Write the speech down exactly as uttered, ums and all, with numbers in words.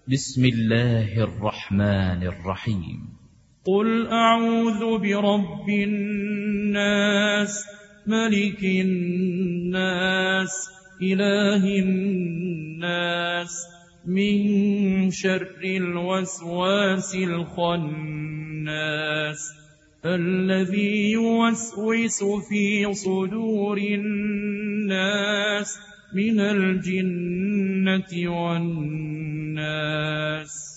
بسم الله الرحمن الرحيم. قل أعوذ برب الناس ملك الناس إله الناس من شر الوسواس الخناس الذي يوسوس في صدور الناس من الجنة والناس.